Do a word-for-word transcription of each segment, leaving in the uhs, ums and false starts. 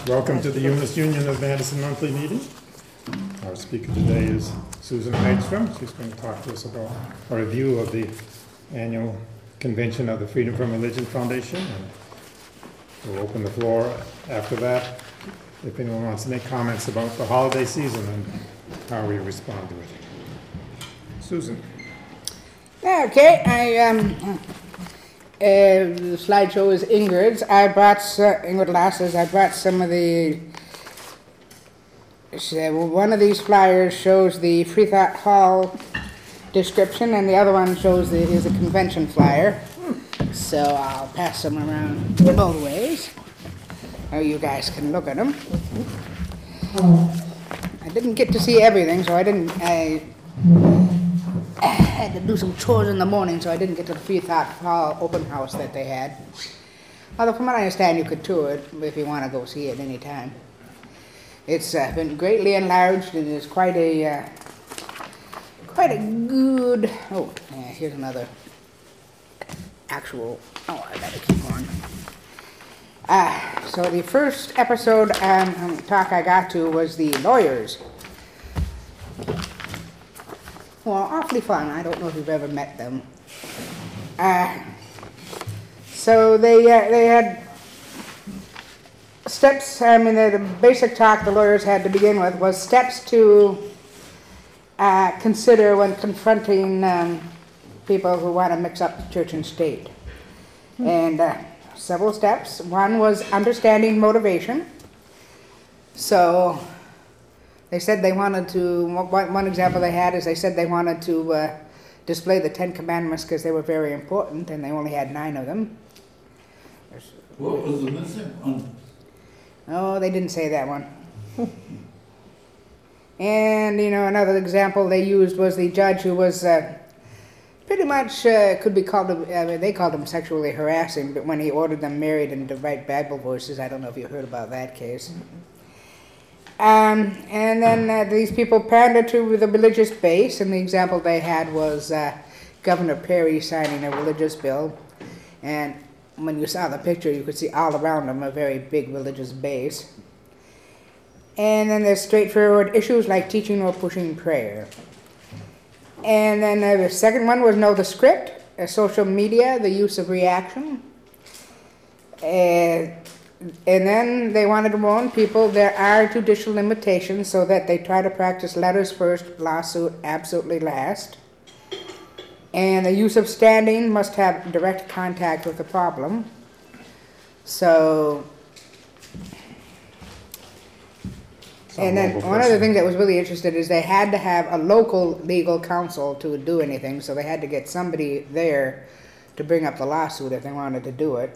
Welcome to the Humanist Union of Madison monthly meeting. Our speaker today is Susan Hagstrom. She's going to talk to us about a review of the annual convention of the Freedom from Religion Foundation. And we'll open the floor after that if anyone wants to make comments about the holiday season and how we respond to it. Susan. Okay, I um, uh, the slideshow is Ingrid's. I brought uh, Ingrid Lasses. I brought some of the. So one of these flyers shows the Free Thought Hall description, and the other one shows the is a convention flyer. So I'll pass them around both ways, so you guys can look at them. I didn't get to see everything, so I didn't. I, I had to do some chores in the morning, so I didn't get to the Free Thought Hall open house that they had. Although from what I understand, you could tour it if you want to go see it any time. It's uh, been greatly enlarged. It is quite a uh, quite a good. Oh, yeah, here's another actual. Oh, I better keep on. Uh, so the first episode um, um, talk I got to was the lawyers. Well, awfully fun. I don't know if you've ever met them. Uh, so they uh, they had steps. I mean, the, the basic talk the lawyers had to begin with was steps to uh, consider when confronting um, people who want to mix up church and state. Hmm. And uh, several steps. One was understanding motivation. So they said they wanted to, one, one example they had is they said they wanted to uh, display the Ten Commandments because they were very important, and they only had nine of them. What was the missing one? Oh, they didn't say that one. And, you know, another example they used was the judge who was uh, pretty much, uh, could be called, I mean, they called him sexually harassing, but when he ordered them married and to write Bible verses, I don't know if you heard about that case. Um, and then uh, these people pandered to the religious base, and the example they had was uh, Governor Perry signing a religious bill. And when you saw the picture, you could see all around him a very big religious base. And then there's straightforward issues like teaching or pushing prayer. And then uh, the second one was know the script, uh, social media, the use of reaction. Uh, And then they wanted to warn people there are judicial limitations so that they try to practice letters first, lawsuit absolutely last. And the use of standing must have direct contact with the problem. So, and then one other thing that was really interesting is they had to have a local legal counsel to do anything, so they had to get somebody there to bring up the lawsuit if they wanted to do it.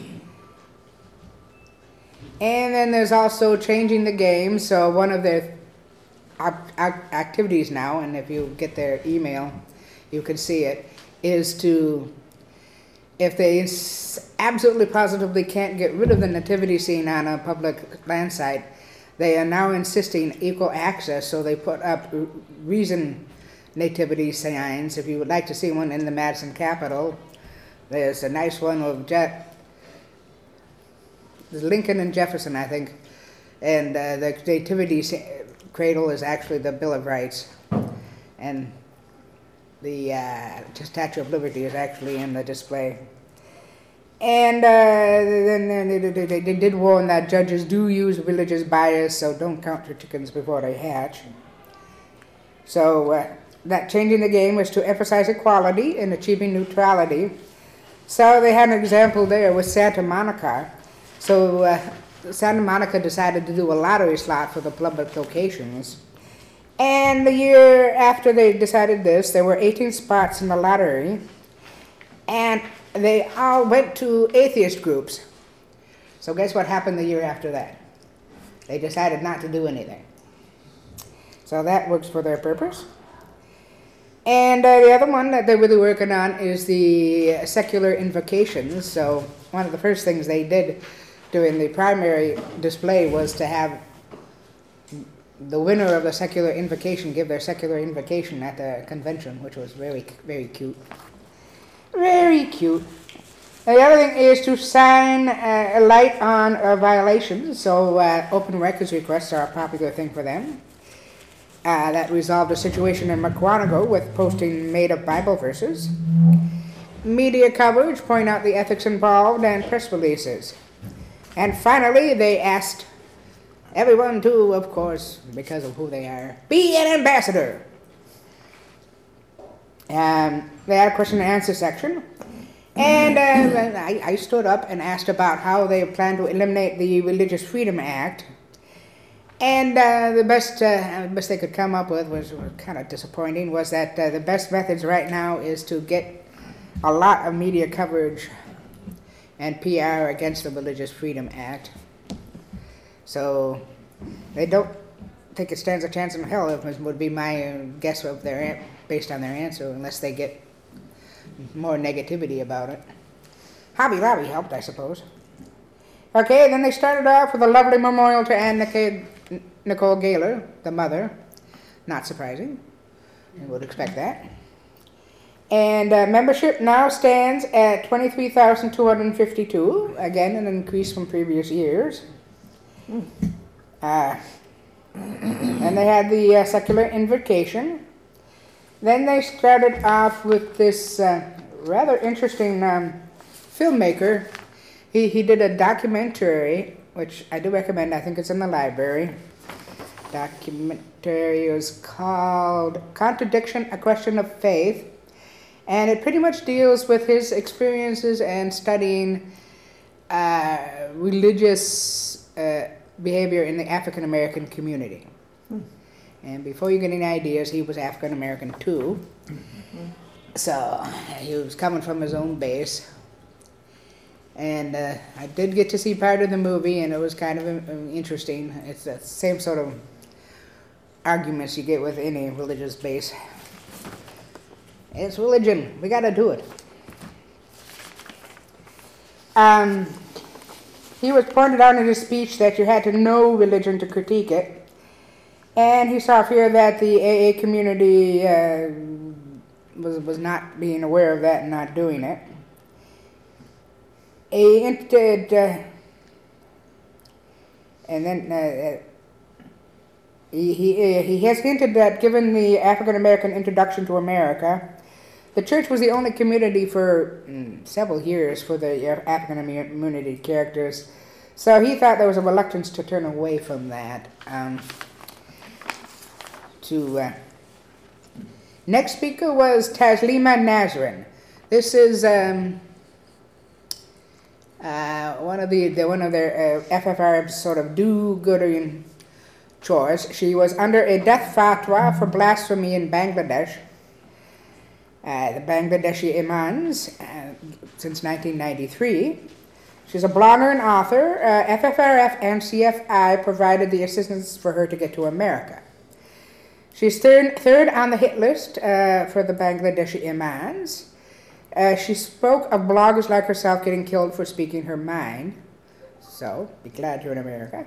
And then there's also changing the game. So one of their activities now, and if you get their email, you can see it, is to, if they absolutely positively can't get rid of the nativity scene on a public land site, they are now insisting equal access. So they put up reason nativity signs. If you would like to see one in the Madison Capitol, there's a nice one of Jet. There's Lincoln and Jefferson, I think, and uh, the nativity cradle is actually the Bill of Rights, and the uh, Statue of Liberty is actually in the display. And uh, then they, they, they did warn that judges do use religious bias, so don't count your chickens before they hatch. So uh, that changing the game was to emphasize equality and achieving neutrality. So they had an example there with Santa Monica. So uh, Santa Monica decided to do a lottery slot for the public locations. And the year after they decided this, there were eighteen spots in the lottery. And they all went to atheist groups. So guess what happened the year after that? They decided not to do anything. So that works for their purpose. And uh, the other one that they're really working on is the secular invocations. So one of the first things they did during the primary display was to have the winner of the secular invocation give their secular invocation at the convention, which was very, very cute. Very cute. The other thing is to shine uh, a light on uh, violations. So uh, open records requests are a popular thing for them. Uh, that resolved a situation in Mukwonago with posting made-up Bible verses. Media coverage, point out the ethics involved, and press releases. And finally, they asked everyone to, of course, because of who they are, be an ambassador. Um, they had a question and answer section. And uh, I, I stood up and asked about how they plan to eliminate the Religious Freedom Act. And uh, the best uh, best they could come up with was, was kind of disappointing, was that uh, the best methods right now is to get a lot of media coverage and P R against the Religious Freedom Act. So they don't think it stands a chance in hell, if it would be my guess of their based on their answer, unless they get more negativity about it. Hobby Lobby helped, I suppose. Okay, then they started off with a lovely memorial to Anne Nicole Gaylor, the mother. Not surprising. You would expect that. And uh, membership now stands at twenty-three thousand two hundred fifty-two. Again, an increase from previous years. Uh, and they had the uh, secular invocation. Then they started off with this uh, rather interesting um, filmmaker. He, he did a documentary, which I do recommend. I think it's in the library. Documentary was called Contradiction, A Question of Faith. And it pretty much deals with his experiences and studying uh, religious uh, behavior in the African American community. Hmm. And before you get any ideas, he was African American too. Mm-hmm. So he was coming from his own base. And uh, I did get to see part of the movie, and it was kind of um, interesting. It's the same sort of arguments you get with any religious base. It's religion. We got to do it. Um, he was pointed out in his speech that you had to know religion to critique it. And he saw here that the A A community uh, was, was not being aware of that and not doing it. He hinted, uh, and then uh, he, he, he has hinted that given the African American introduction to America, the church was the only community for mm, several years for the African American characters. So he thought there was a reluctance to turn away from that. Um, to uh, next speaker was Taslima Nasrin. This is um, uh, one of the, the one of their uh, F F R F's sort of do-gooding chores. She was under a death fatwa for blasphemy in Bangladesh. Uh, the Bangladeshi Imams uh, since nineteen ninety-three. She's a blogger and author. Uh, F F R F and C F I provided the assistance for her to get to America. She's third, third on the hit list uh, for the Bangladeshi Imams. Uh, she spoke of bloggers like herself getting killed for speaking her mind. So, be glad you're in America.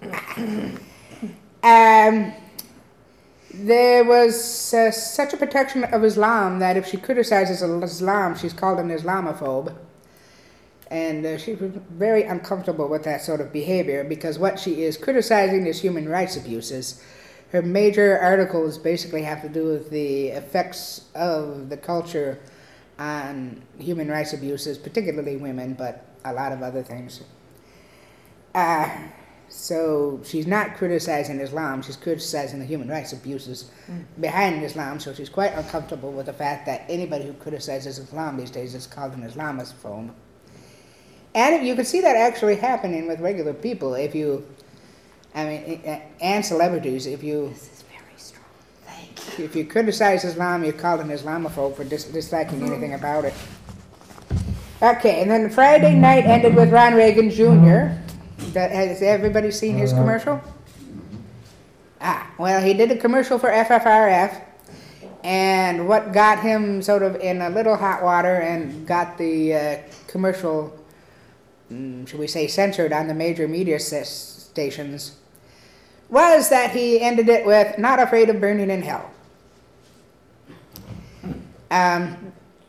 um, there was uh, such a protection of Islam that if she criticizes Islam, she's called an Islamophobe. And uh, she was very uncomfortable with that sort of behavior because what she is criticizing is human rights abuses. Her major articles basically have to do with the effects of the culture on human rights abuses, particularly women, but a lot of other things. Uh, so she's not criticizing Islam, she's criticizing the human rights abuses mm. behind Islam, so she's quite uncomfortable with the fact that anybody who criticizes Islam these days is called an Islamophobe. And you can see that actually happening with regular people. If you, I mean, and celebrities, if you, this is very strong. Thank you. If you criticize Islam, you're called an Islamophobe for dis disliking anything about it. Okay, and then Friday night ended with Ron Reagan Junior That, has everybody seen his commercial? Ah, well, he did a commercial for F F R F, and what got him sort of in a little hot water and got the uh, commercial, mm, should we say, censored on the major media stations, was that he ended it with, "Not afraid of burning in hell." Um,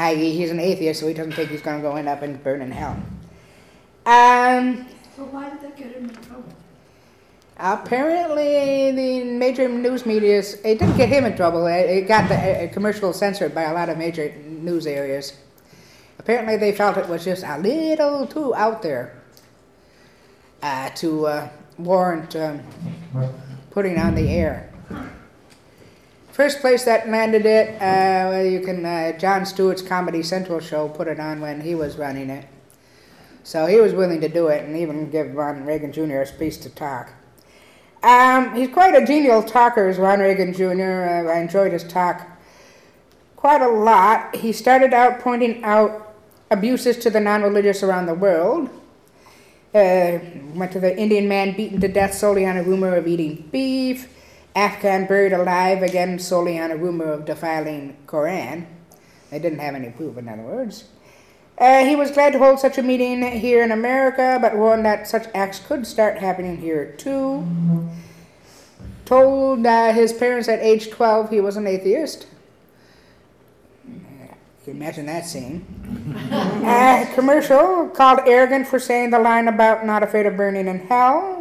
that is, he's an atheist, so he doesn't think he's going to go end up and burn in hell. Um, So why did that get him in trouble? apparently, the major news media, it didn't get him in trouble. It, it got the uh, commercial censored by a lot of major news areas. Apparently, they felt it was just a little too out there uh, to uh, warrant um, putting on the air. First place that landed it, uh, well, you can, uh, Jon Stewart's Comedy Central show put it on when he was running it. So he was willing to do it and even give Ron Reagan Junior a space to talk. Um, he's quite a genial talker, is Ron Reagan Junior Uh, I enjoyed his talk quite a lot. He started out pointing out abuses to the non-religious around the world. Uh, went to the Indian man beaten to death solely on a rumor of eating beef. Afghan buried alive, again solely on a rumor of defiling Quran. They didn't have any proof, in other words. Uh, he was glad to hold such a meeting here in America, but warned that such acts could start happening here too. Told uh, his parents at age twelve he was an atheist. You can imagine that scene. uh, commercial called arrogant for saying the line about not afraid of burning in hell.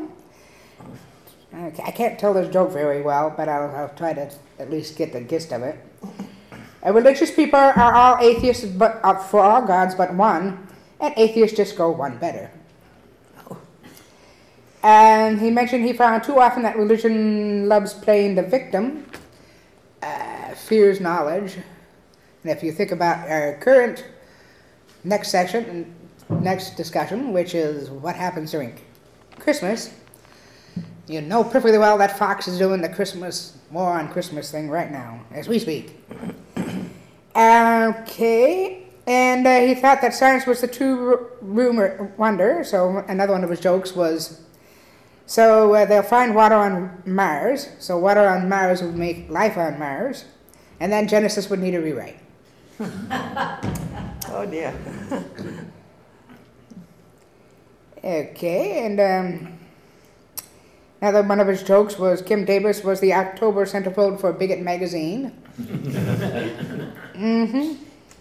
I can't tell this joke very well, but I'll, I'll try to at least get the gist of it. Uh, religious people are all atheists but uh, for all gods but one, and atheists just go one better. And he mentioned he found too often that religion loves playing the victim, uh, fears knowledge. And if you think about our current next section, next discussion, which is what happens during Christmas, you know perfectly well that Fox is doing the Christmas, war on Christmas thing right now, as we speak. Okay, and uh, he thought that science was the true rumor wonder, so another one of his jokes was, so uh, they'll find water on Mars, so water on Mars would make life on Mars, and then Genesis would need a rewrite. Oh dear. Okay, and um, another one of his jokes was Kim Davis was the October centerfold for Bigot magazine. mm-hmm.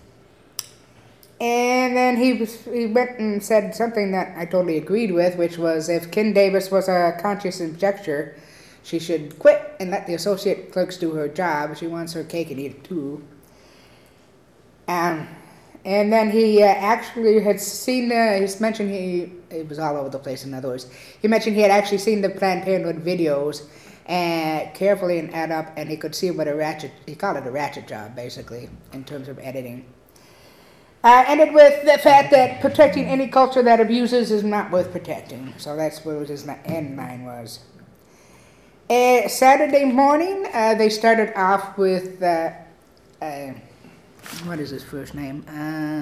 And then he, was, he went and said something that I totally agreed with, which was if Kim Davis was a conscious objector, she should quit and let the associate clerks do her job. She wants her cake and eat it too. Um, and then he uh, actually had seen, uh, he's mentioned he, it was all over the place in other words, he mentioned he had actually seen the Planned Parenthood videos and carefully and add up, and he could see what a ratchet, he called it a ratchet job basically, in terms of editing. Uh, ended with the fact that protecting any culture that abuses is not worth protecting. So that's what his end line was. Uh, Saturday morning, uh, they started off with, uh, uh, what is his first name? Uh,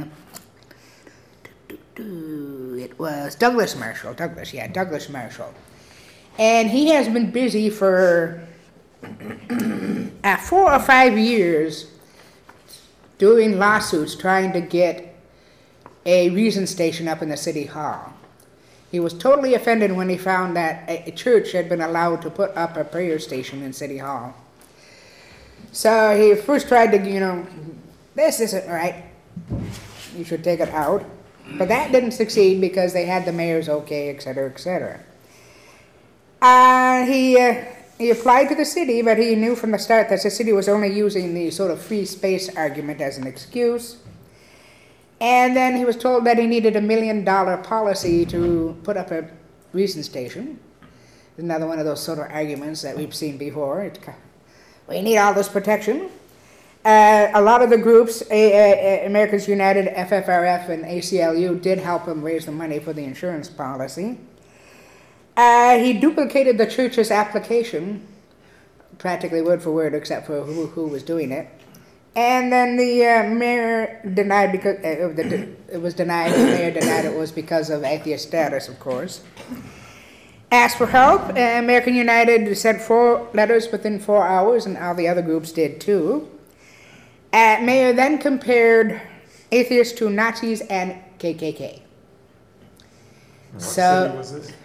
it was Douglas Marshall. Douglas, yeah, Douglas Marshall. And he has been busy for uh, four or five years doing lawsuits trying to get a reason station up in the city hall. He was totally offended when he found that a church had been allowed to put up a prayer station in City Hall. So he first tried to, you know, this isn't right. You should take it out. But that didn't succeed because they had the mayor's okay, et cetera, et cetera. Uh, he, uh, he applied to the city, but he knew from the start that the city was only using the sort of free space argument as an excuse. And then he was told that he needed a million dollar policy to put up a reason station. Another one of those sort of arguments that we've seen before. It's, we need all this protection. Uh, a lot of the groups, a, a, Americans United, F F R F, and A C L U, did help him raise the money for the insurance policy. Uh, he duplicated the church's application, practically word for word, except for who, who was doing it. And then the uh, mayor denied because uh, the, it was denied. The mayor denied it was because of atheist status, of course. Asked for help. Uh, American United sent four letters within four hours, and all the other groups did too. Uh, mayor then compared atheists to Nazis and K K K. What so, city was this?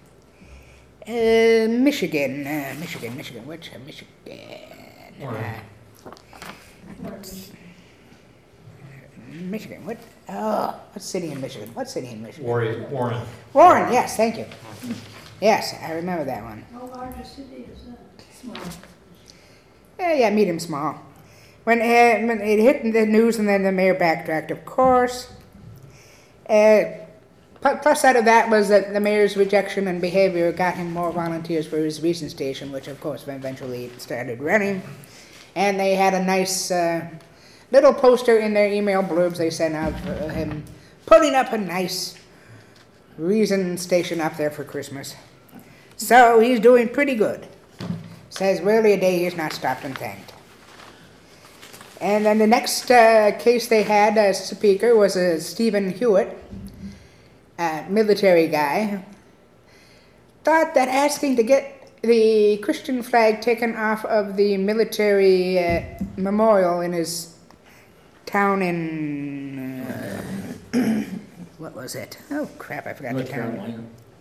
Uh, Michigan, uh, Michigan, Michigan, which uh, Michigan? Uh, Michigan. What? Oh, what city in Michigan? What city in Michigan? Warren. Warren. Warren. Yes, thank you. Yes, I remember that one. How large a city is that? Small. Uh, yeah, medium small. When, uh, when it hit the news, and then the mayor backtracked, of course. Uh, pu- plus, out of that was that the mayor's rejection and behavior got him more volunteers for his recent station, which of course eventually started running. And they had a nice uh, little poster in their email blurbs they sent out for him putting up a nice Reason station up there for Christmas. So he's doing pretty good. Says rarely a day he's not stopped and thanked. And then the next uh, case they had as speaker was uh, Stephen Hewitt, a military guy. Thought that asking to get the Christian flag taken off of the military uh, memorial in his town in... Uh, what was it? Oh, crap, I forgot North the town. Carolina.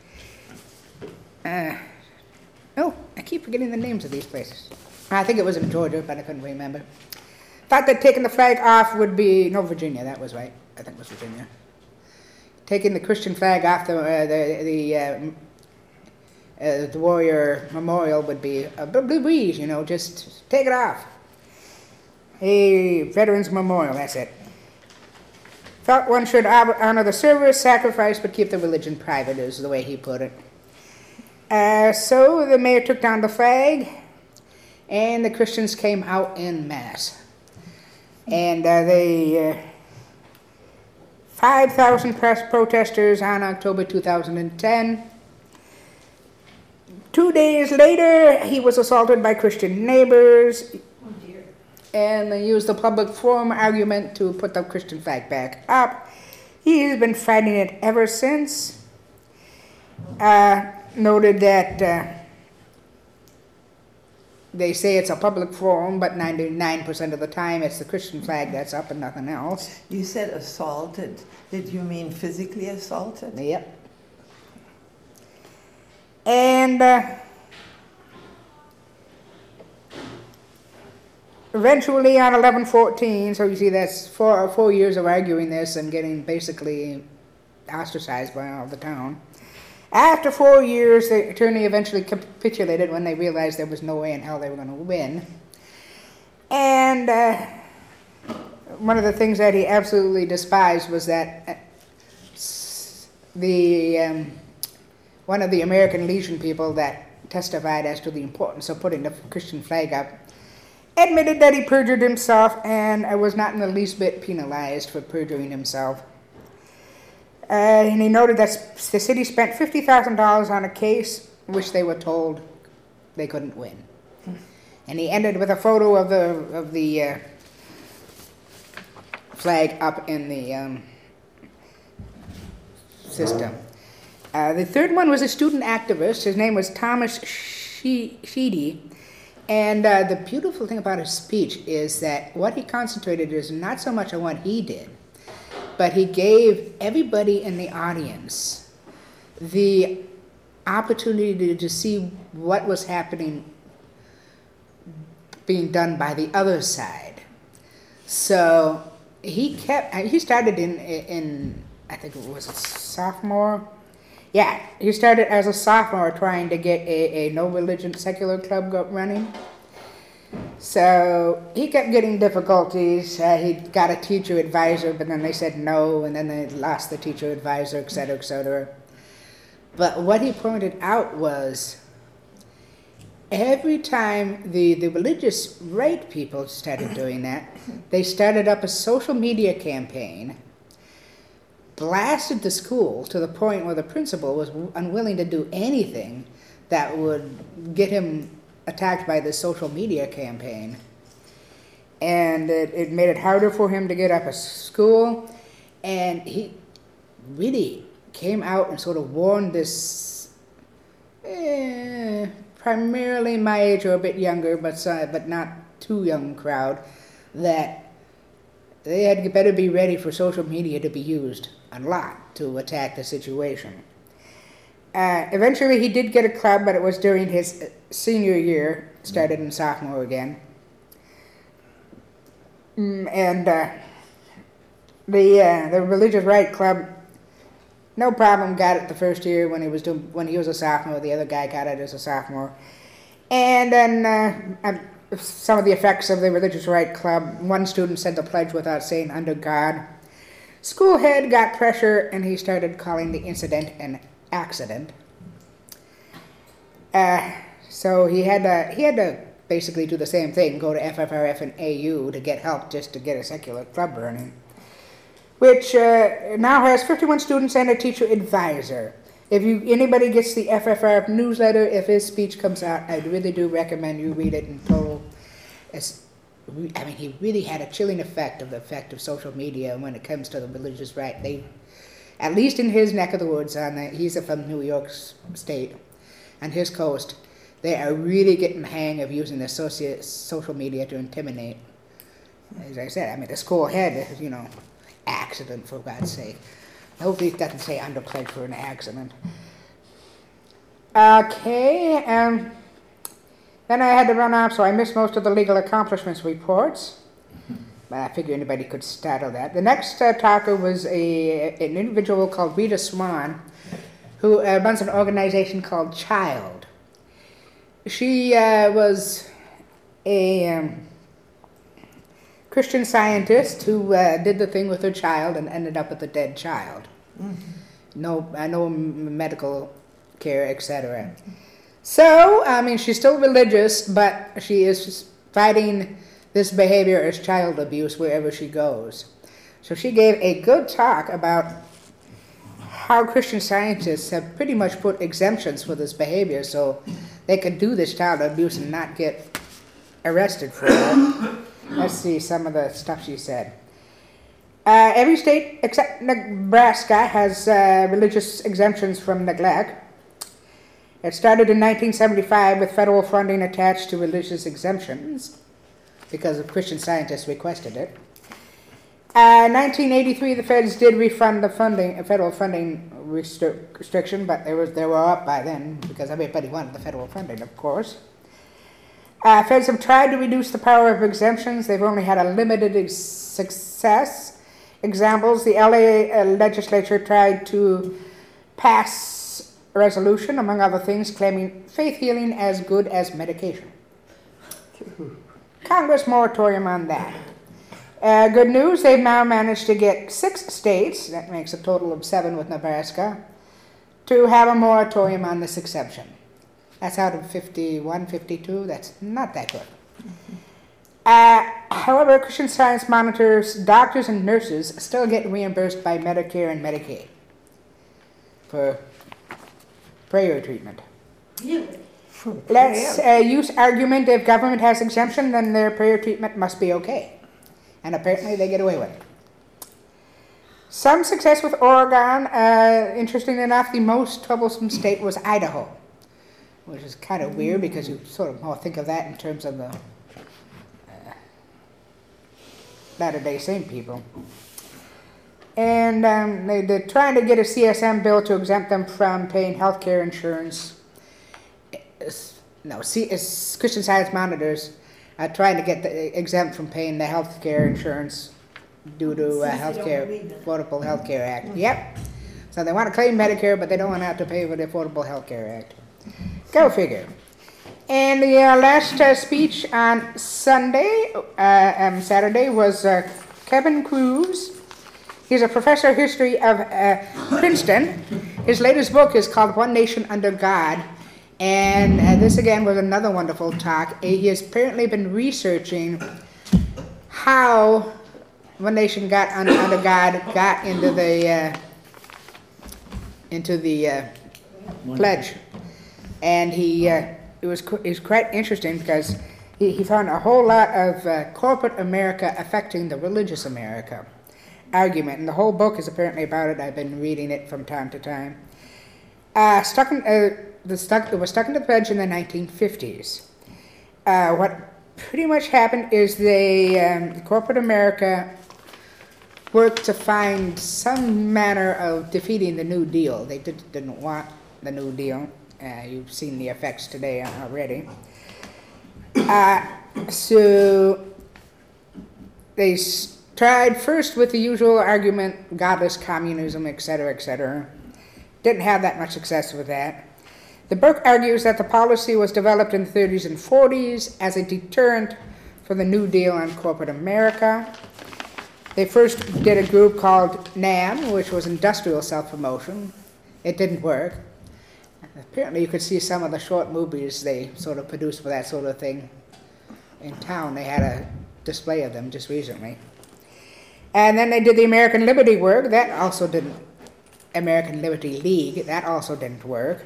Uh, oh, I keep forgetting the names of these places. I think it was in Georgia, but I couldn't remember. Thought that taking the flag off would be... No, Virginia, that was right. I think it was Virginia. Taking the Christian flag off the uh, the the, uh, uh, the Warrior Memorial would be a blue breeze, you know, just take it off. A Veterans Memorial, that's it. Thought one should honor the service, sacrifice, but keep the religion private, is the way he put it. Uh, so the mayor took down the flag, and the Christians came out en masse. And uh, they, uh, five thousand press protesters on October two thousand ten. Two days later, he was assaulted by Christian neighbors, Oh dear. and they used the public forum argument to put the Christian flag back up. He's been fighting it ever since. Uh, noted that uh, they say it's a public forum, but ninety-nine percent of the time it's the Christian flag that's up and nothing else. You said assaulted. Did you mean physically assaulted? Yep. And uh, eventually on eleven fourteen, so you see that's four, four years of arguing this and getting basically ostracized by all the town. After four years, the attorney eventually capitulated when they realized there was no way in hell they were going to win. And uh, one of the things that he absolutely despised was that the um, one of the American Legion people that testified as to the importance of putting the Christian flag up admitted that he perjured himself and was not in the least bit penalized for perjuring himself. Uh, and he noted that the city spent fifty thousand dollars on a case which they were told they couldn't win. And he ended with a photo of the of the uh, flag up in the um, system. Uh, the third one was a student activist. His name was Thomas Sheedy. And uh, the beautiful thing about his speech is that what he concentrated is not so much on what he did, but he gave everybody in the audience the opportunity to, to see what was happening, being done by the other side. So he kept, he started in, in I think it was a sophomore. Yeah, he started as a sophomore trying to get a, a no religion secular club running. So he kept getting difficulties. Uh, he got a teacher advisor, but then they said no, and then they lost the teacher advisor, et cetera, et cetera. But what he pointed out was every time the, the religious right people started doing that, they started up a social media campaign, blasted the school to the point where the principal was unwilling to do anything that would get him attacked by this social media campaign. And it, it made it harder for him to get up a school. And he really came out and sort of warned this eh, primarily my age or a bit younger, but, uh, but not too young crowd, that they had better be ready for social media to be used a lot to attack the situation. Uh, eventually he did get a club, but it was during his senior year, started in sophomore again. Mm, and uh, the uh, the religious right club, no problem, got it the first year when he was doing when he was a sophomore. The other guy got it as a sophomore, and then uh, uh, some of the effects of the religious right club. One student said the pledge without saying "under God." School head got pressure, and he started calling the incident an accident. Uh, so he had to he had to basically do the same thing, go to F F R F and A U to get help just to get a secular club running, which uh, now has fifty-one students and a teacher advisor. If you anybody gets the F F R F newsletter, if his speech comes out, I really do recommend you read it in total. It's, I mean, he really had a chilling effect of the effect of social media when it comes to the religious right. They, at least in his neck of the woods, on the, he's from New York State, on his coast, they are really getting the hang of using the soci- social media to intimidate. As I said, I mean, the school head, you know, accident, for God's sake. Hopefully it doesn't say under pledge for an accident. Okay, um, then I had to run off, so I missed most of the legal accomplishments reports. But I figure anybody could startle that. The next uh, talker was a, an individual called Rita Swan, who uh, runs an organization called Child. She uh, was a um, Christian scientist who uh, did the thing with her child and ended up with a dead child. Mm-hmm. No, uh, no medical care, et cetera. So, I mean, she's still religious, but she is fighting this behavior as child abuse wherever she goes. So she gave a good talk about how Christian scientists have pretty much put exemptions for this behavior so they could do this child abuse and not get arrested for it. Let's see some of the stuff she said. Uh, every state except Nebraska has uh, religious exemptions from neglect. It started in nineteen seventy-five with federal funding attached to religious exemptions because of Christian scientists requested it. Uh, nineteen eighty-three, the feds did refund the funding, federal funding restri- restriction, but they, was, they were up by then because everybody wanted the federal funding, of course. Uh, feds have tried to reduce the power of exemptions. They've only had a limited ex- success. Examples, the L A uh, legislature tried to pass a resolution, among other things, claiming faith healing as good as medication. Congress moratorium on that. Uh, good news, they've now managed to get six states, that makes a total of seven with Nebraska, to have a moratorium on this exception. That's out of fifty-one, fifty-two, that's not that good. Uh, however, Christian Science monitors doctors and nurses still get reimbursed by Medicare and Medicaid for prayer treatment. Really? Let's uh, use argument, if government has exemption, then their prayer treatment must be okay. And apparently they get away with it. Some success with Oregon. Uh, interesting enough, the most troublesome state was Idaho, which is kind of weird because you sort of more think of that in terms of the uh, Latter-day Saint people. And um, they, they're trying to get a C S M bill to exempt them from paying health care insurance. It's, no, C, it's Christian Science monitors are trying to get the, exempt from paying the health care insurance due to uh, health care, Affordable Health Care Act. Mm-hmm. Yep. So they want to claim Medicare, but they don't want to have to pay for the Affordable Health Care Act. Go figure. And the uh, last uh, speech on Sunday, uh, um, Saturday, was uh, Kevin Cruz. He's a professor of history of uh, Princeton. His latest book is called One Nation Under God. And uh, this again was another wonderful talk. He has apparently been researching how One Nation got under, under God got into the uh, into the uh, pledge, and he uh, it was it was quite interesting because he, he found a whole lot of uh, corporate America affecting the religious America argument, and the whole book is apparently about it. I've been reading it from time to time. Uh, stuck in, uh, the stuck, it was stuck in the pledge in the nineteen fifties. Uh, what pretty much happened is they, um, corporate America worked to find some manner of defeating the New Deal. They did, didn't want the New Deal. Uh, you've seen the effects today already. Uh, so they tried first with the usual argument, godless communism, et cetera, et cetera. Didn't have that much success with that. The book argues that the policy was developed in the thirties and forties as a deterrent for the New Deal on corporate America. They first did a group called NAM, which was industrial self-promotion. It didn't work. Apparently you could see some of the short movies they sort of produced for that sort of thing in town. They had a display of them just recently. And then they did the American Liberty work. That also didn't, American Liberty League, that also didn't work.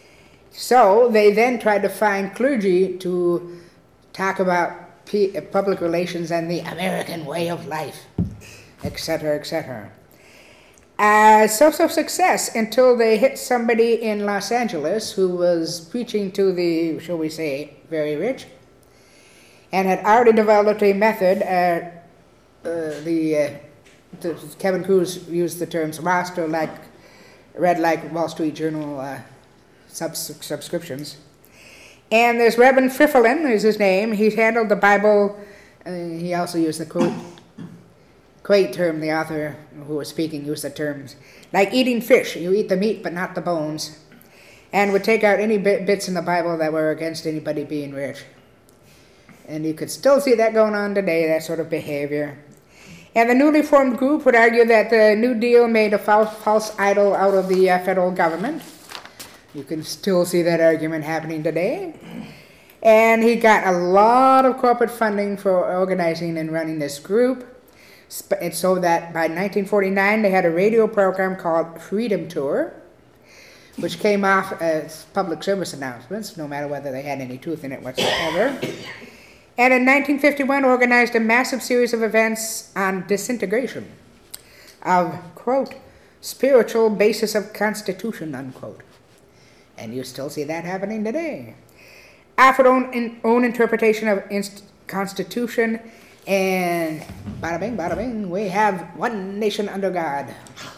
So they then tried to find clergy to talk about P- public relations and the American way of life, et cetera, et cetera. Uh, so, so success until they hit somebody in Los Angeles who was preaching to the, shall we say, very rich, and had already developed a method. Uh, uh, the, uh, the Kevin Cruz used the terms roster like, read like Wall Street Journal uh, subs- subscriptions. And there's Reverend Friffelin is his name. He handled the Bible. Uh, he also used the quote. Quaid term, the author who was speaking used the terms, like eating fish, you eat the meat but not the bones, and would take out any bit, bits in the Bible that were against anybody being rich. And you could still see that going on today, that sort of behavior. And the newly formed group would argue that the New Deal made a false, false idol out of the uh, federal government. You can still see that argument happening today. And he got a lot of corporate funding for organizing and running this group. And so that by nineteen forty-nine, they had a radio program called Freedom Tour, which came off as public service announcements, no matter whether they had any truth in it whatsoever. And in nineteen fifty-one, organized a massive series of events on disintegration of, quote, spiritual basis of Constitution, unquote. And you still see that happening today. Offered own, in, own interpretation of inst- Constitution. And bada bing, bada bing, we have one nation under God.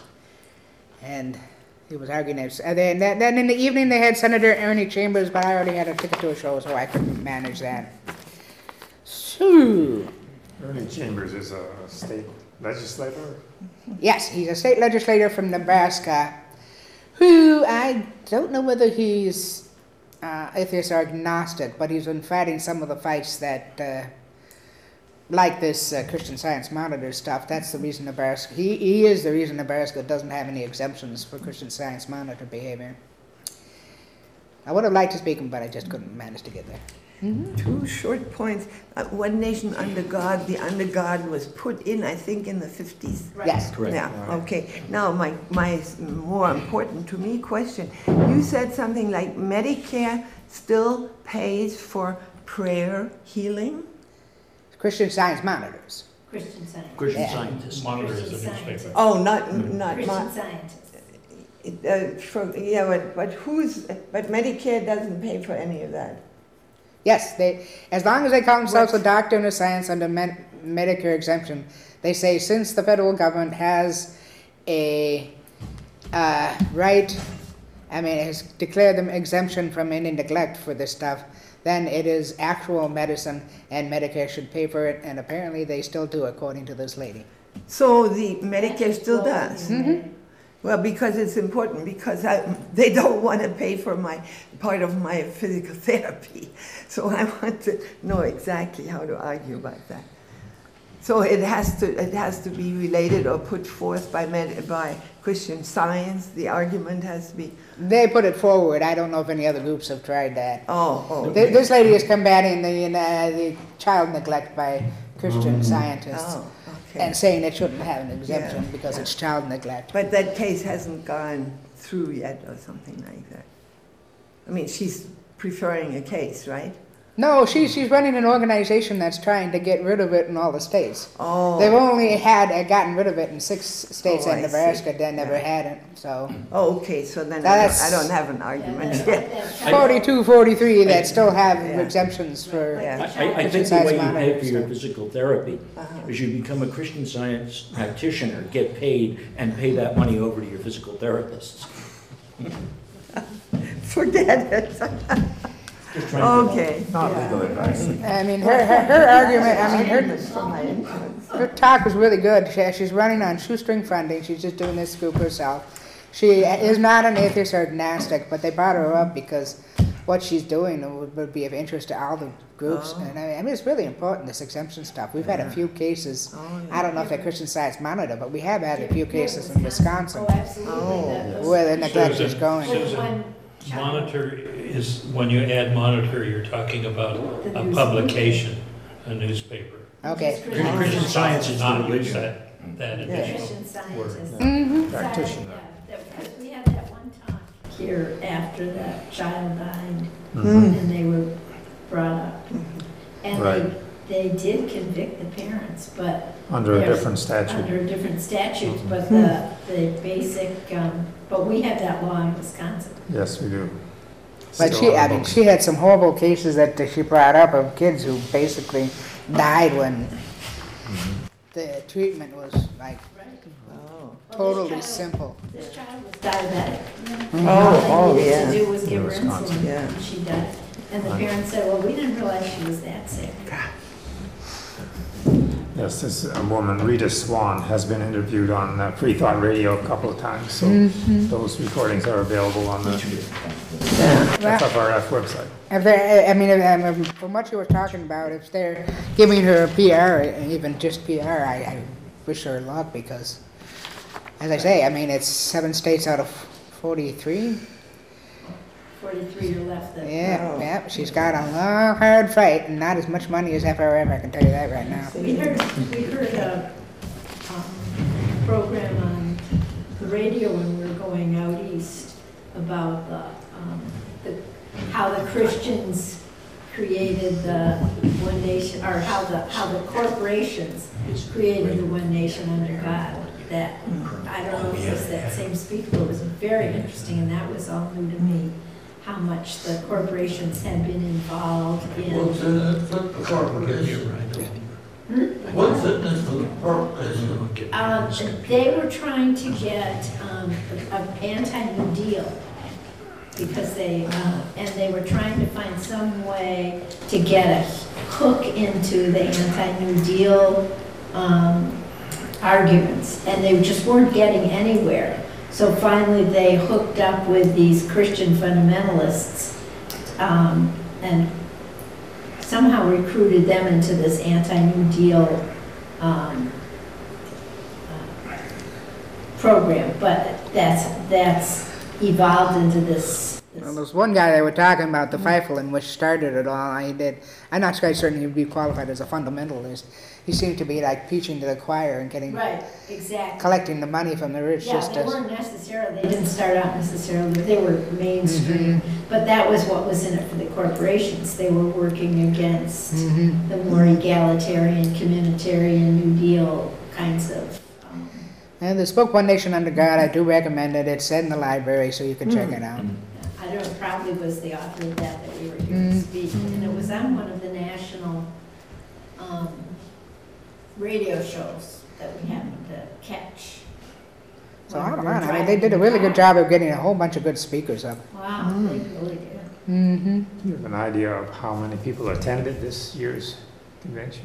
And he was arguing this. And then, then in the evening they had Senator Ernie Chambers, but I already had a ticket to a show, so I couldn't manage that. So, Ernie Chambers is a state legislator. yes, he's a state legislator from Nebraska, who I don't know whether he's uh, atheist or agnostic, but he's been fighting some of the fights that... Uh, like this uh, Christian Science Monitor stuff, that's the reason Nebraska, he, he is the reason Nebraska doesn't have any exemptions for Christian Science Monitor behavior. I would have liked to speak him, but I just couldn't manage to get there. Mm-hmm. Two short points. Uh, one nation under God, the under God was put in, I think, in the fifties. Right. Yes. Correct. Yeah, okay. Now, my, my more important to me question, you said something like Medicare still pays for prayer healing? Christian Science Monitors. Christian Scientist. Christian Yeah. Scientist. Monitor is a Christian newspaper. Scientist. Oh, not, not Christian my, Scientist. uh, for, yeah, but, but who's, but Medicare doesn't pay for any of that. Yes, they, as long as they call themselves What? a doctor of science under med- Medicare exemption, they say since the federal government has a uh, right, I mean, has declared them exemption from any neglect for this stuff, then it is actual medicine and Medicare should pay for it, and apparently they still do, according to this lady. So the Medicare still does? Mm-hmm. Well, because it's important, because I, they don't want to pay for my part of my physical therapy. So I want to know exactly how to argue about that. So it has to it has to be related or put forth by med, by Christian Science. The argument has to be. They put it forward. I don't know if any other groups have tried that. Oh, oh. Th- This lady is combating the uh, the child neglect by Christian scientists Oh, okay. and saying it shouldn't have an exemption Yeah, because yeah. it's child neglect. But that case hasn't gone through yet, or something like that. I mean, she's preferring a case, right? No, she, she's running an organization that's trying to get rid of it in all the states. Oh. They've only had uh, gotten rid of it in six states, Oh, and I Nebraska see. they never Yeah. had it. So Oh, okay. So then I don't, That's- I don't have an argument yet. forty-two, forty-three that still have Yeah. exemptions for. Yeah. I, I- I think the Science way you pay monitor for your stuff. physical therapy Uh-huh. is you become a Christian Science practitioner, get paid, and pay that money over to your physical therapists. Forget it. Just trying to- Okay. Not yeah. legal advice. I mean, her, her, her argument, I mean, her, Arguments for my insurance. her talk was really good. She, she's running on shoestring funding. She's just doing this scoop herself. She is not an atheist or agnostic, but they brought her up because what she's doing would, would be of interest to all the groups. Oh. And I, I mean, it's really important, this exemption stuff. We've had a few cases. Oh, I don't know if they're Christian Science monitor, but we have had a few cases in Wisconsin Oh, absolutely. Oh. That was- where the neglect is Susan, going. was Susan, one child. Monitor is, when you add monitor, you're talking about The a news- publication, a newspaper. Okay. Christian Christian Science is Not the use religion. that, that Yeah. additional Christian Science word. is. Mhm. Practitioner. Yeah, that- because we had that one time here after that child died, Hmm. and they were brought up. And Right. they, they did convict the parents, but Under a There's- different statute. under different statutes, but the, the basic, um, but we have that law in Wisconsin. Yes, we do. But Still she, on the I mean, books. she had some horrible cases that she brought up of kids who basically died when the treatment was like Oh. totally child- simple. This child was diabetic. Oh, All oh, they yeah. needed to do was give her Wisconsin. insulin, Yeah. and she died. And the parents said, well, we didn't realize she was that sick. Yes, this a woman, Rita Swan, has been interviewed on uh, Free Thought Radio a couple of times, so those recordings are available on the F F R F website. If they, I mean, if- um, from what you were talking about, if they're giving her a P R, even just P R, I, I wish her luck because, as I say, I mean, it's seven states out of forty-three. Forty-three are left that. Yeah, Wow. yeah, she's got a long, hard fight and not as much money as F R F, I can tell you that right now. We heard, we heard a um, program on the radio when we were going out east about the, um, the, how the Christians created the one nation, or how the, how the corporations created the one nation under God. That, I don't know if it was that same speaker, but it was very interesting, and that was all new to me, how much the corporations had been involved What's in. in it for the corporation? What's in it for the corporation? Um, they were trying to get, um, an anti-New Deal, because they, uh, and they were trying to find some way to get a hook into the anti-New Deal, um, arguments, and they just weren't getting anywhere. So finally, they hooked up with these Christian fundamentalists, um, and somehow recruited them into this anti-New Deal, um, uh, program, but that's, that's evolved into this. this- Well, there's one guy they were talking about, the Feifel, which started it all. He did. I'm not quite certain he would be qualified as a fundamentalist. He seemed to be like preaching to the choir and getting, Right, exactly. collecting the money from the rich. Yeah, just they as, weren't necessarily, they didn't start out necessarily, they were mainstream, but that was what was in it for the corporations. They were working against Mhm. the more egalitarian, communitarian, New Deal kinds of, um, And this book, One Nation Under God, I do recommend it. It's in the library, so you can check it out. I don't know, probably was the author of that that we were here to Mm. speak. And it was on one of the national um, radio shows that we happened to catch. So when I we don't were know. I mean, driving they did a the really good car. job of getting a whole bunch of good speakers up. Wow, they really did. Mm-hmm. Do you have an idea of how many people attended this year's convention?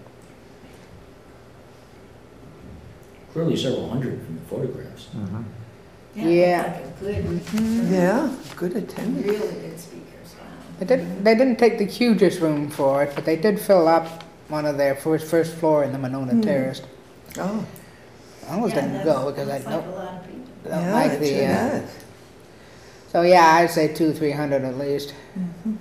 Clearly several hundred from the photographs. Yeah. Like a good, Yeah, good attendance. really good speakers, wow. They didn't, they didn't take the hugest room for it, but they did fill up one of their first, first floor in the Monona Mm. Terrace. Oh, I almost Yeah, didn't that's- go because I that's like don't, a lot of people. don't yeah, like it the, sure uh, does. so yeah, I'd say two, three hundred at least. Mhm.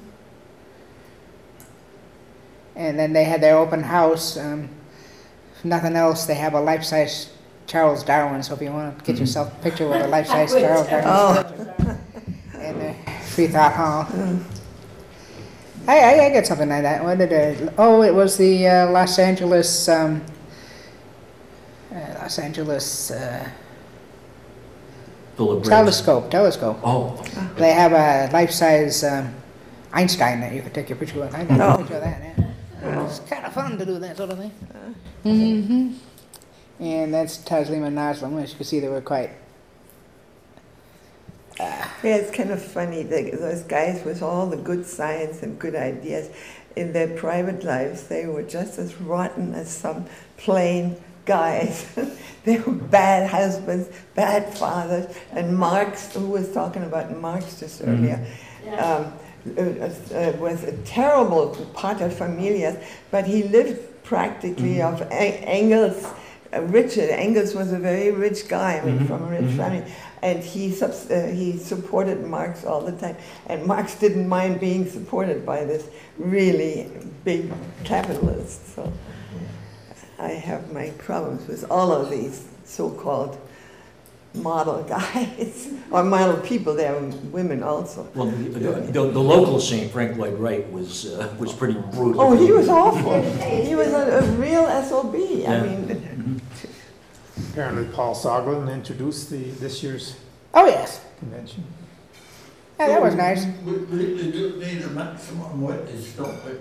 And then they had their open house. Um, if nothing else, they have a life-size Charles Darwin. So if you want to get yourself a picture with a life-size Charles Darwin Oh. in the Free Thought Hall. I, I, I get something like that. What did it? Oh, it was the uh, Los Angeles, um, uh, Los Angeles uh, Bill of Rights. telescope. Telescope. Oh, They have a life-size um, Einstein that you could take your picture with. I got a Oh. picture of that. Yeah. It's kind of fun to do that sort of thing. Mm-hmm. And that's Taslim and Naslim. As you can see, they were quite Yeah, it's kind of funny, the, those guys with all the good science and good ideas, in their private lives, they were just as rotten as some plain guys. They were bad husbands, bad fathers, and Marx, who was talking about Marx just earlier, Yeah. um, uh, uh, was a terrible paterfamilias, but he lived practically Mhm. of A- Engels. Uh, Richard Engels was a very rich guy, I mean, Mhm, from a rich mhm. family, and he subs- uh, he supported Marx all the time. And Marx didn't mind being supported by this really big capitalist. So I have my problems with all of these so-called model guys, or model people. There are women also. Well, the, the, the local Saint Frank Lloyd Wright was uh, was pretty brutal. Oh, he was awful. He was a, a real S O B. I Yeah. mean, Apparently Paul Soglin introduced the, this year's Oh, yes. convention. Yeah, that was nice. We really do need a maximum wage, don't we?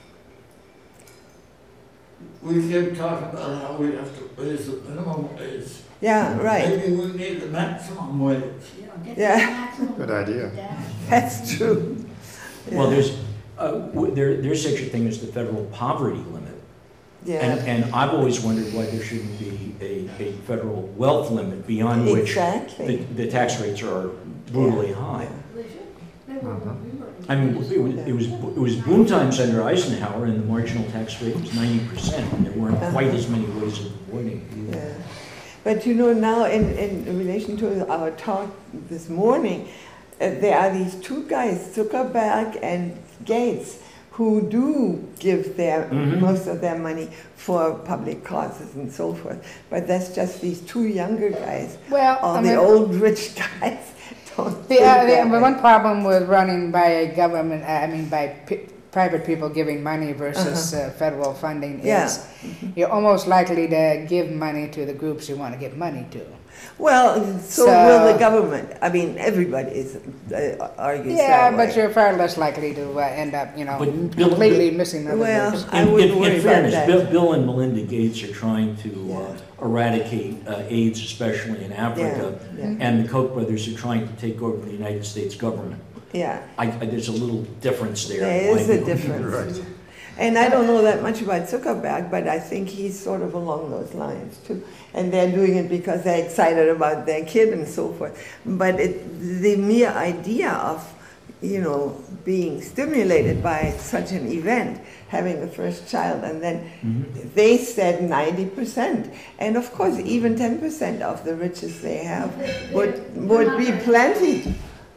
We keep talking about how we have to raise the minimum wage. yeah, right. Maybe we need a maximum wage. You know, get Yeah. the maximum Good idea. down. That's true. Well, Yeah. there's, uh, w- there, there's such a thing as the federal poverty limit. Yeah. And, and I've always wondered why there shouldn't be a, a federal wealth limit beyond which the, Exactly. the tax rates are brutally high. They should. They were- Uh-huh. we were- I mean, it was, it was, it was boom times under Eisenhower, and the marginal tax rate was ninety percent, and there weren't quite as many ways of avoiding it. Yeah. But you know, now in, in relation to our talk this morning, uh, there are these two guys, Zuckerberg and Gates, who do give their Mhm. most of their money for public causes and so forth. But that's just these two younger guys. Well, All I the mean, old rich guys don't the, think uh, the, that the way. one problem with running by a government, uh, I mean, by p- private people giving money versus uh, federal funding Yeah. is you're almost likely to give money to the groups you want to give money to. Well, so, So- will the government. I mean, everybody is, uh, argues Yeah, that but way. you're far less likely to uh, end up, you know, But Bill- completely missing other Well, groups. I In- wouldn't in- worry In about fairness, that. Bill, Bill and Melinda Gates are trying to Yeah. uh, eradicate uh, AIDS, especially in Africa, Yeah, yeah. and the Koch brothers are trying to take over the United States government. Yeah. I, I, there's a little difference there. There in my is a view. difference. Right. And I don't know that much about Zuckerberg, but I think he's sort of along those lines too. And they're doing it because they're excited about their kid and so forth. But it, the mere idea of, you know, being stimulated by such an event, having the first child, and then Mhm. they said ninety percent. And of course, even ten percent of the riches they have would, would be plenty.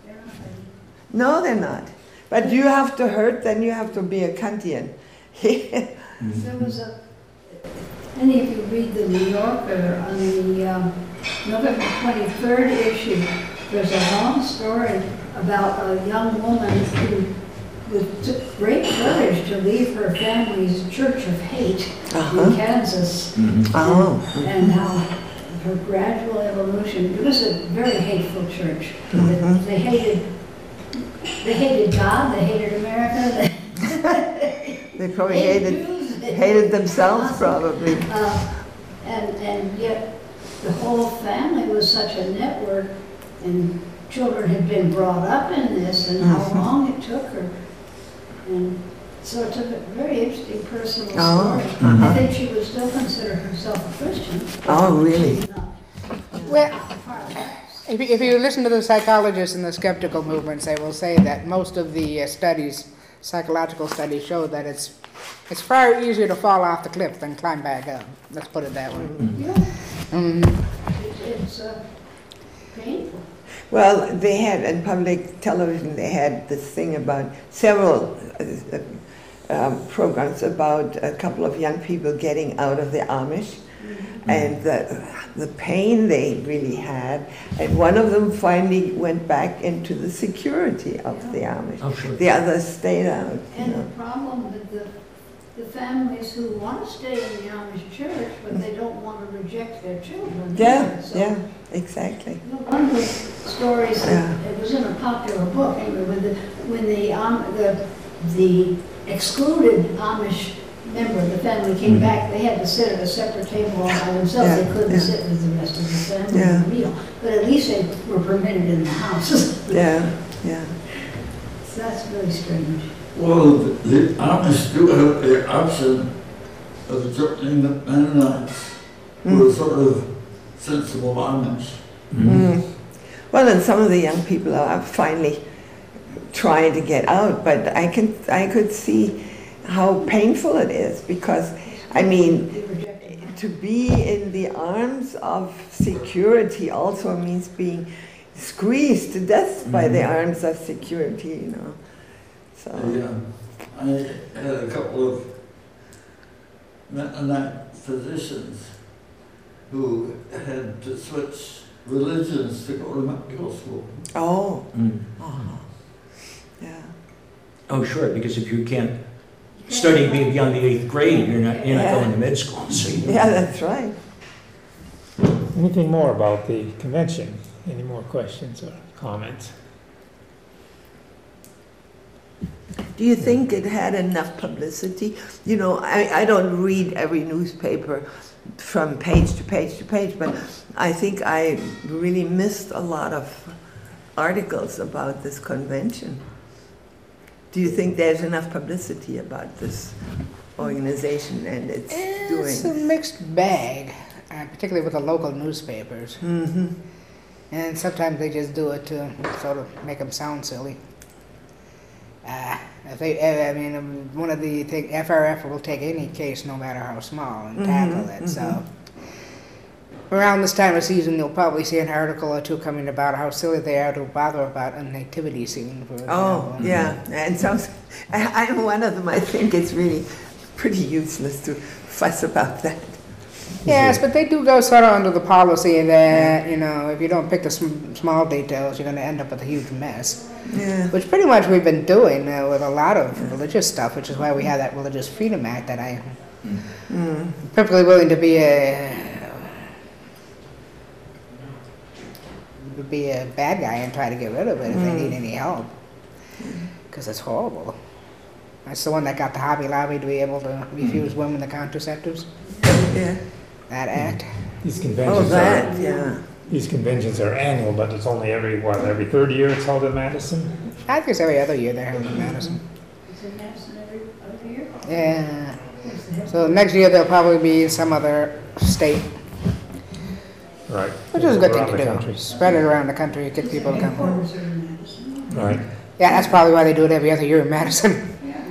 No, they're not. But you have to hurt, then you have to be a Kantian. There was a, any of you read the New Yorker on the um, November twenty-third issue, there's a long story about a young woman who with took great courage to leave her family's Church of Hate Uh-huh. in Kansas, Mhm. Oh. and how her gradual evolution, it was a very hateful church. Mhm. They hated, they hated God, they hated America, They they probably hated, Jews, they hated themselves probably. Uh, And, and yet, the whole family was such a network, and children had been brought up in this, and how Mhm. long it took her. And so it's a very interesting personal Oh, story. uh-huh. I think she would still consider herself a Christian. Oh, really? She's not. Well, if you, if you listen to the psychologists in the skeptical movements, they will say that most of the uh, studies, psychological studies, show that it's it's far easier to fall off the cliff than climb back up. Let's put it that way. Yeah, Mm. it- it's uh, painful. Well, they had, in public television, they had this thing about several uh, um, programs about a couple of young people getting out of the Amish and the, the pain they really had. And one of them finally went back into the security of the Amish. Oh, sure. The others stayed out, you And know. the problem with the, the families who want to stay in the Amish church, but they don't want to reject their children. Yeah, either. So, yeah, exactly. you know, one of the stories, Yeah. it was in a popular book, anyway, when the, when the, um, the, the excluded Amish member of the family came back, they had to sit at a separate table all by themselves. Yeah, They couldn't yeah. sit with the rest of the family Yeah. at the meal. But at least they were permitted in the house. Yeah, yeah. So that's really strange. Well, the the Amish do have the option of adopting the Mennonites, who are sort of sensible Amish. Mm. Well, and some of the young people are finally trying to get out, but I can I could see how painful it is because, I mean, to be in the arms of security also means being squeezed to death by the arms of security, you know. So. Yeah, I had a couple of Mennonite physicians who had to switch religions to go to medical school. Oh. Mm. Oh. Yeah. Oh, sure, because if you can't study be- beyond the eighth grade, you're not, you're not Yeah. going to med school, so you. Yeah, that's right. Anything more about the convention? Any more questions or comments? Do you think it had enough publicity? You know, I, I don't read every newspaper from page to page to page, but I think I really missed a lot of articles about this convention. Do you think there's enough publicity about this organization and its It's a doing? mixed bag, uh, particularly with the local newspapers. Mm-hmm. And sometimes they just do it to sort of make them sound silly. Uh, if they, uh, I mean, um, one of the things, F R F will take any case, no matter how small, and tackle Mhm, it. So around this time of season, you'll probably see an article or two coming about how silly they are to bother about a nativity scene. For Oh, example. yeah, and some, I, I'm one of them. I think it's really pretty useless to fuss about that. Yes, but they do go sort of under the policy that, you know, if you don't pick the sm- small details, you're going to end up with a huge mess. Yeah. Which pretty much we've been doing uh, with a lot of religious stuff, which is why we have that Religious Freedom Act that I Mm. perfectly willing to be a be a bad guy and try to get rid of it if they need any help, because it's horrible. That's the one that got the Hobby Lobby to be able to refuse women the contraceptives. Yeah. That act. These Oh, conventions that, are, yeah. these conventions are annual, but it's only every, what, every third year it's held in Madison? I think it's every other year they're held in Madison. Is it Madison every other year? Yeah. So next year they'll probably be in some other state, Right. which is a good thing Around to the do. country. Spread it around the country, get people to come. Headquarters are in Madison. Right. Yeah, that's probably why they do it every other year in Madison.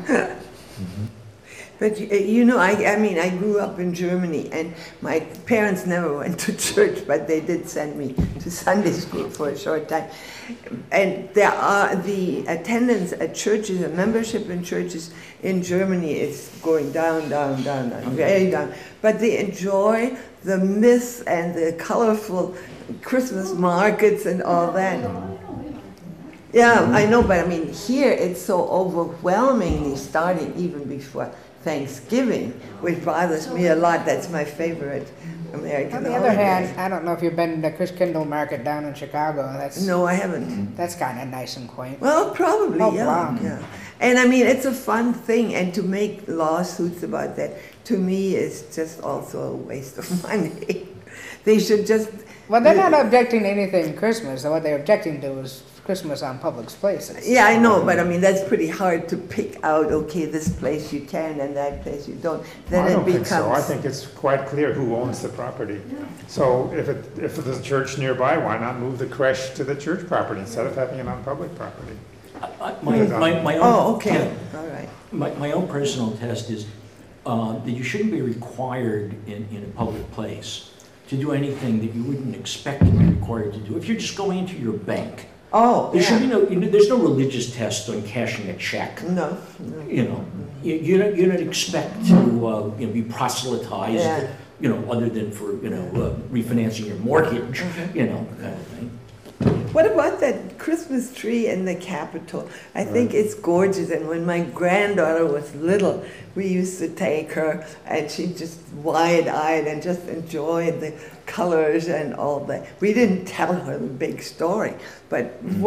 But y- you know, I, I mean, I grew up in Germany, and my parents never went to church, but they did send me to Sunday school for a short time. And there are the attendance at churches, the membership in churches in Germany is going down, down, down, down, very down. But they enjoy the myths and the colorful Christmas markets and all that. Yeah, I know, but I mean, here it's so overwhelmingly starting even before Thanksgiving, which bothers me a lot. That's my favorite American On the holiday. other hand, I don't know if you've been to Chris Kindle Market down in Chicago. That's No, I haven't. that's kind of nice and quaint. Well, probably, Oh, yeah, wow. yeah. And I mean, it's a fun thing, and to make lawsuits about that, to me, is just also a waste of money. They should just... Well, they're not objecting to anything Christmas. What they're objecting to is Christmas on public places. Yeah, I know, but I mean, that's pretty hard to pick out, okay, this place you can and that place you don't. Then I it don't becomes... think so. I think it's quite clear who owns the property. So if it, if there's a church nearby, why not move the creche to the church property instead of having it on public property? I- My, my, my own. Oh, okay, yeah. all right. My, my own personal test is uh, that you shouldn't be required in, in a public place to do anything that you wouldn't expect to be required to do. If you're just going into your bank, Oh, there should be yeah. no, you know, there's no religious test on cashing a check. No, no. You know, you, you don't, you don't expect to, uh, you know, be proselytized, Yeah. you know, other than for, you know, uh, refinancing your mortgage, Mm-hmm. you know, kind of thing. What about that Christmas tree in the Capitol? I think it's gorgeous, and when my granddaughter was little, we used to take her, and she just wide-eyed and just enjoyed the colors and all that. We didn't tell her the big story, but what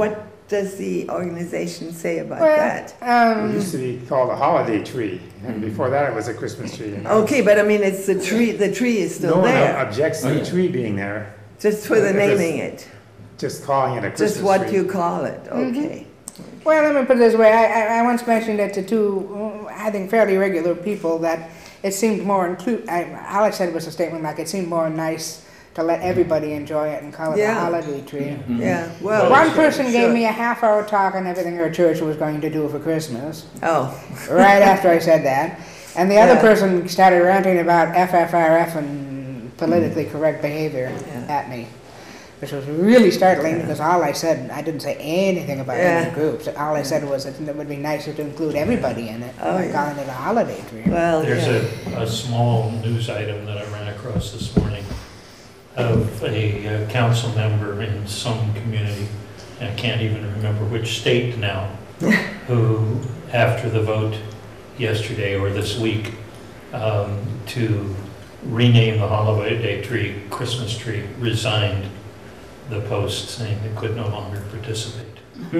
does the organization say about Well, that? It um, used to be called a holiday tree, and before that it was a Christmas tree. and now Okay, but I mean, it's the tree, the tree is No still one there, objects to Oh, the yeah. tree being there, just for the If it's- naming it, just calling it a Christmas just what tree. you call it, okay. well, let me put it this way. I, I, I once mentioned it to two, uh, I think, fairly regular people that it seemed more inclu- I Alex said it was a statement like it seemed more nice to let everybody enjoy it and call it Yeah. a holiday tree. Yeah, well. One sure, person gave sure. me a half hour talk on everything her church was going to do for Christmas, Oh, right after I said that. And the other Yeah. person started ranting about F F R F and politically correct behavior Yeah. at me, which was really startling because all I said, I didn't say anything about Yeah. any groups. All I said was that it would be nicer to include everybody in it, Oh, yeah. calling it a holiday tree. well, There's yeah. a, a small news item that I ran across this morning of a uh, council member in some community, I can't even remember which state now, who, after the vote yesterday or this week, um, to rename the holiday tree Christmas tree, resigned the post saying they could no longer participate.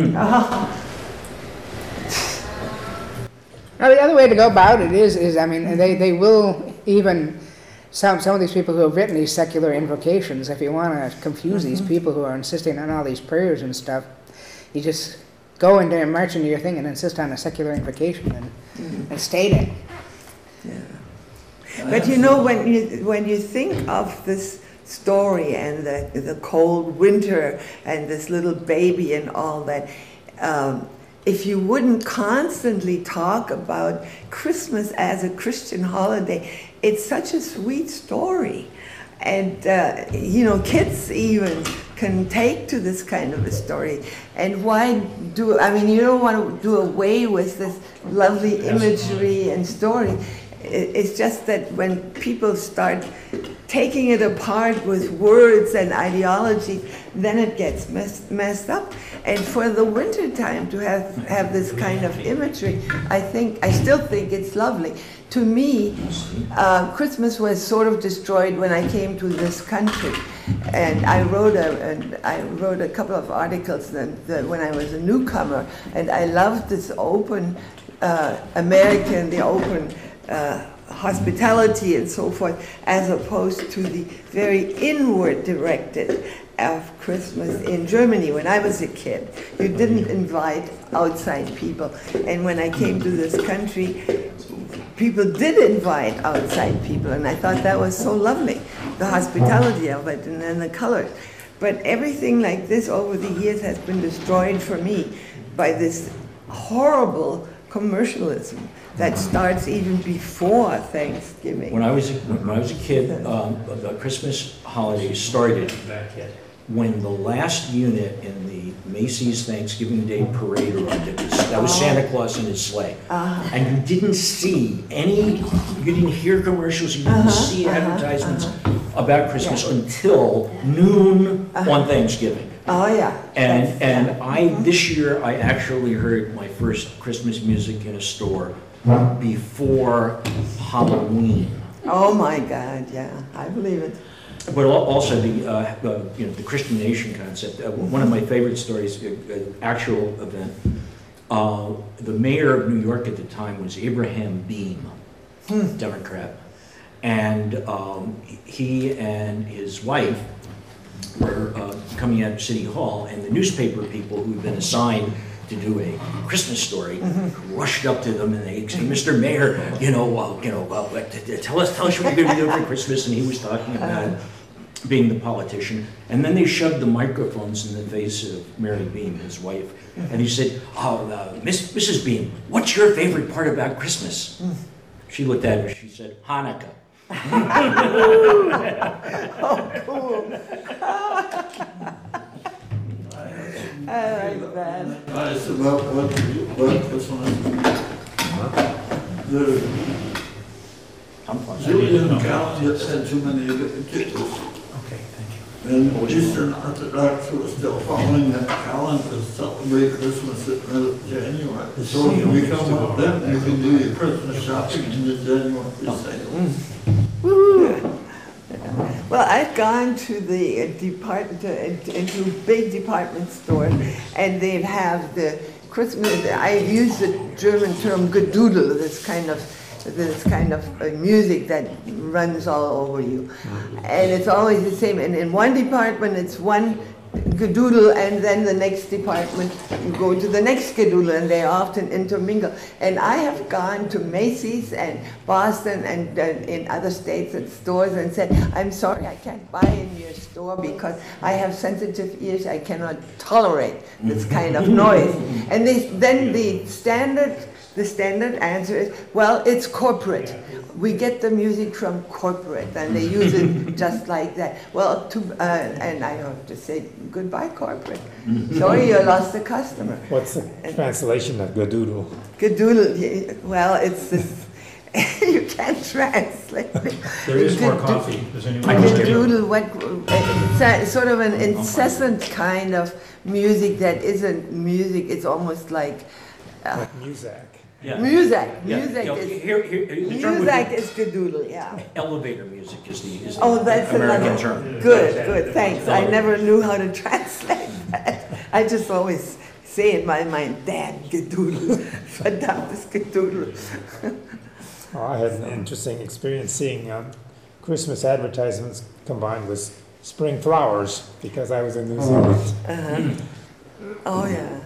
Now, the other way to go about it is, is I mean, they, they will even, some, some of these people who have written these secular invocations, if you want to confuse these people who are insisting on all these prayers and stuff, you just go in there and march into your thing and insist on a secular invocation and, and state it. But you know, when you, when you think of this story and the, the cold winter and this little baby and all that, um, if you wouldn't constantly talk about Christmas as a Christian holiday, it's such a sweet story. And, uh, you know, kids even can take to this kind of a story. And why do, I mean, you don't want to do away with this lovely imagery and story. It's just that when people start taking it apart with words and ideology, then it gets messed, messed up. And for the winter time to have, have this kind of imagery, I think, I still think it's lovely. To me, uh, Christmas was sort of destroyed when I came to this country. And I wrote a, and I wrote a couple of articles that, that when I was a newcomer, and I loved this open uh, American, the open uh, hospitality and so forth, as opposed to the very inward directed of Christmas in Germany. When I was a kid, you didn't invite outside people. And when I came to this country, people did invite outside people, and I thought that was so lovely, the hospitality of it and then the colors. But everything like this over the years has been destroyed for me by this horrible commercialism that starts even before Thanksgiving. When I was a, when I was a kid, um, the Christmas holiday started when the last unit in the Macy's Thanksgiving Day Parade arrived. It was, that was Santa Claus in his sleigh. Uh, And you didn't see any, you didn't hear commercials, you didn't Uh-huh, see uh-huh, advertisements uh-huh. about Christmas until noon Uh-huh. on Thanksgiving. oh yeah. And, That's- and I, this year, I actually heard my first Christmas music in a store before Halloween. Oh my God, yeah, I believe it. But al- also the, uh, uh, you know, the Christian nation concept. Uh, One of my favorite stories, uh, uh, actual event, uh, the mayor of New York at the time was Abraham Beam, Democrat. And um, he and his wife were uh, coming out of City Hall, and the newspaper people who had been assigned to do a Christmas story rushed up to them and they said, "Mister Mayor, you know, well, you know, well, tell us, tell us what you're going to be doing for Christmas." And he was talking about being the politician. And then they shoved the microphones in the face of Mary Beam, his wife, and he said, "Oh, uh, Miss, Missus Beam, what's your favorite part about Christmas?" She looked at him. She said, "Hanukkah." Oh, cool. I like that. It's about what, what this one, the I'm fine. Julian calendar had too many kids. Okay, thank you. And Eastern Orthodox was still following that calendar to celebrate Christmas at the middle of January. So when we come up then, you can do your Christmas shopping in the January sale. Yeah. Well, I've gone to the uh, depart to, into big department stores, and they have the Christmas. I use the German term "Gedudel," this kind of this kind of uh, music that runs all over you, and it's always the same. And in one department, it's one Gedudel, and then the next department you go to the next Gedudel, and they often intermingle. And I have gone to Macy's and Boston and uh, in other states at stores and said, I'm sorry, I can't buy in your store because I have sensitive ears, I cannot tolerate this kind of noise. And they, then the standard, the standard answer is, well, it's corporate. We get the music from corporate, and they use it just like that. Well, to, uh, and I have to say, goodbye, corporate. Sorry, you lost a customer. What's the translation of Gedudel? Gedudel, well, it's this, you can't translate it. There is more Gedu- coffee. Does anyone want to Gedudel, what, it's a, sort of an incessant kind of music that isn't music, it's almost like uh, Like Muzak. Yeah. music. Yeah. Music You know, is, here, here, the term would music be is Gedudel, yeah. elevator music is the, is the Oh, that's American another. term. Good, good, thanks. I never knew how to translate that. I just always say in my mind, Dad, Gedudel, verdammtes Gedudel. Oh, I had an interesting experience seeing um, Christmas advertisements combined with spring flowers because I was in New Zealand. Uh-huh. Oh, yeah.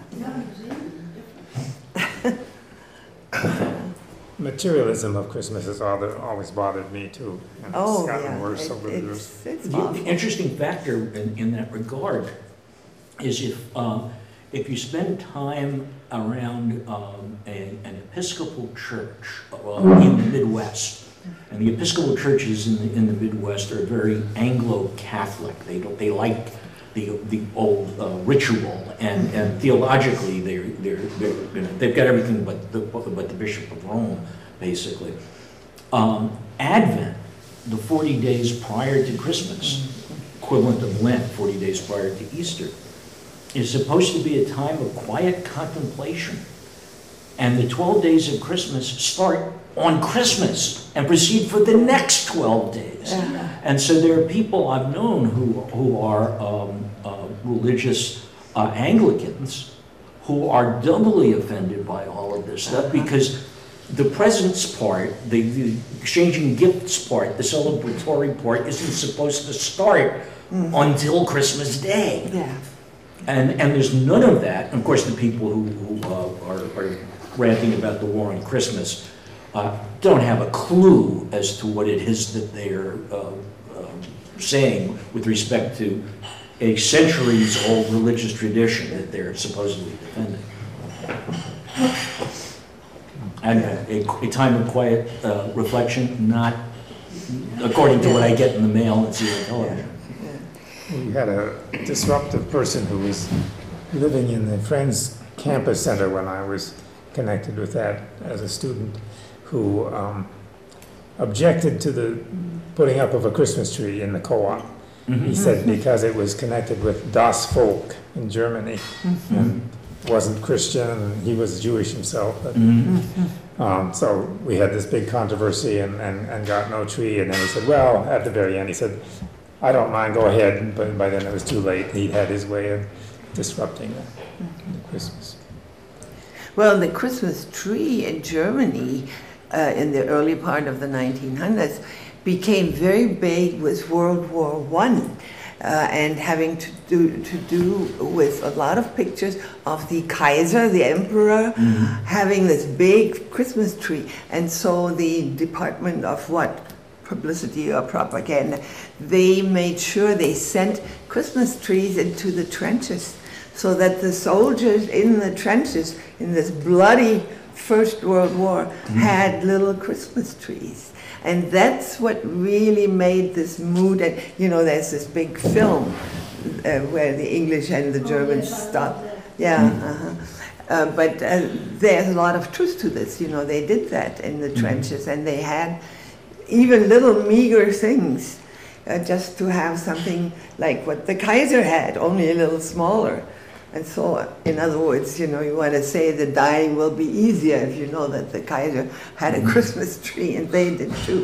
Materialism of Christmas has always always bothered me too, and Oh, it's gotten yeah. worse It- over the years. it's, it's The awful. the interesting factor in, in that regard is if, um, if you spend time around um, a, an Episcopal church uh, in the Midwest, and the Episcopal churches in the, in the Midwest are very Anglo-Catholic. They don't, they like the, the old uh, ritual, and, and theologically they're, they're, they're, you know, they've got everything but the, but the Bishop of Rome, basically. Um, Advent, the forty days prior to Christmas, equivalent of Lent, forty days prior to Easter, is supposed to be a time of quiet contemplation. And the twelve days of Christmas start on Christmas and proceed for the next twelve days. And so there are people I've known who, who are um, uh, religious uh, Anglicans who are doubly offended by all of this stuff because the presents part, the, the exchanging gifts part, the celebratory part isn't supposed to start mm. until Christmas Day. Yeah. And, and there's none of that. And of course, the people who, who uh, are, are ranting about the war on Christmas uh, don't have a clue as to what it is that they're uh, uh, saying with respect to a centuries-old religious tradition that they're supposedly defending. And a, a time of quiet uh, reflection, not according to what I get in the mail and see on television. We had a disruptive person who was living in the Friends Campus Center when I was connected with that as a student, who um, objected to the putting up of a Christmas tree in the co-op. Mm-hmm. He said because it was connected with Das Volk in Germany, mm-hmm. and wasn't Christian, and he was Jewish himself. But, mm-hmm. um, so we had this big controversy and, and, and got no tree, and then he said, well, at the very end, he said, I don't mind, go ahead, but by then it was too late. He'd had his way of disrupting the, the Christmas. Well, the Christmas tree in Germany uh, in the early part of the nineteen hundreds became very big with World War One, uh, and having to do to do with a lot of pictures of the Kaiser, the emperor, mm-hmm. having this big Christmas tree. And so the Department of what? Publicity or propaganda, they made sure they sent Christmas trees into the trenches so that the soldiers in the trenches in this bloody First World War mm-hmm. had little Christmas trees. And that's what really made this mood. And you know, there's this big film uh, where the English and the Germans oh, yes, stop. Yeah, mm-hmm. uh-huh. uh, but uh, there's a lot of truth to this. You know, they did that in the mm-hmm. trenches, and they had even little meager things, uh, just to have something like what the Kaiser had, only a little smaller. And so, in other words, you know, you want to say the dying will be easier if you know that the Kaiser had a Christmas tree, and they did too.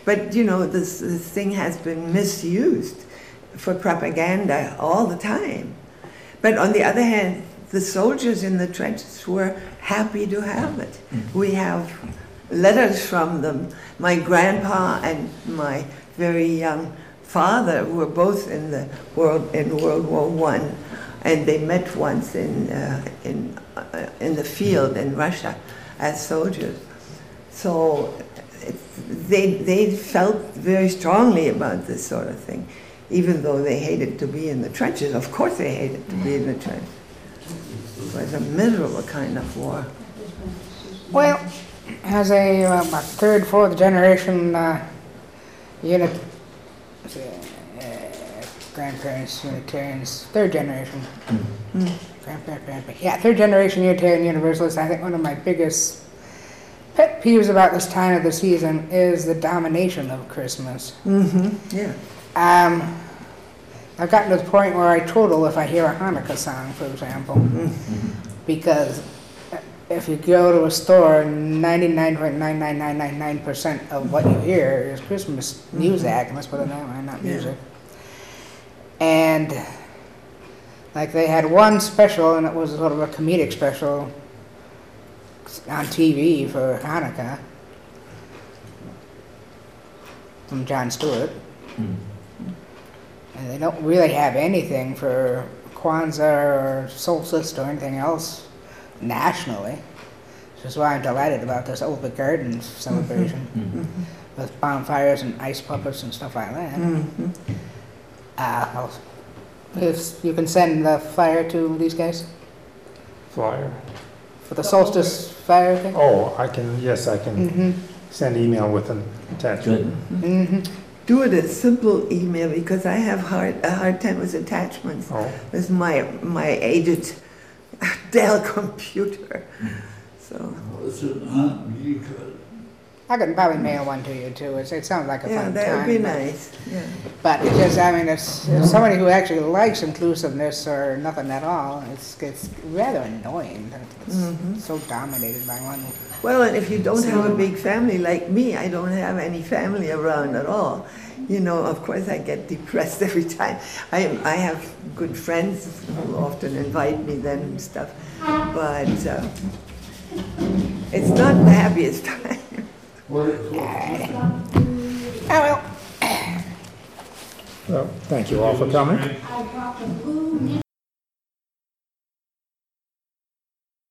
But, you know, this, this thing has been misused for propaganda all the time. But on the other hand, the soldiers in the trenches were happy to have it. We have letters from them. My grandpa and my very young father were both in the world in World War One, and they met once in uh, in uh, in the field in Russia as soldiers. So it, they they felt very strongly about this sort of thing, even though they hated to be in the trenches. Of course, they hated to be in the trenches. It was a miserable kind of war. Well, as a uh, about third, fourth generation uh, unit, uh, grandparents, Unitarians, third generation, Mm. grandparents, grandparents, yeah, third generation Unitarian Universalist. I think one of my biggest pet peeves about this time of the season is the domination of Christmas. Mm-hmm. Yeah. Um, I've gotten to the point where I total if I hear a Hanukkah song, for example, Mm-hmm. because if you go to a store, ninety-nine point nine nine nine nine nine percent of what you hear is Christmas music, let's put it that way, not Yeah. music. And like they had one special, and it was sort of a comedic special on T V for Hanukkah from Jon Stewart. Mm. And they don't really have anything for Kwanzaa or solstice or anything else nationally. Which is why I'm delighted about this Open Gardens celebration Mm. with bonfires and ice puppets and stuff like that. Mm-hmm. Uh, I'll- if you can send the flyer to these guys Flyer. for the solstice fire thing. Oh, I can, yes, I can Mm-hmm. send email with an attachment. Good. Mm-hmm. Do it a simple email because I have hard, a hard time with attachments. Oh, With my my aged Dell computer. So It's an unbelievable. I could probably mail one to you too. It's, it sounds like a yeah, fun that time. would be but- nice. Yeah. But it's just, I mean, it's, it's somebody who actually likes inclusiveness or nothing at all. It's, it's rather annoying that it's Mhm. so dominated by one. Well, and if you don't have a big family like me, I don't have any family around at all. You know, of course, I get depressed every time. I I have good friends who often invite me then and stuff, but uh, it's not the happiest time. What, Oh, well. well, thank you all for coming. I dropped a blue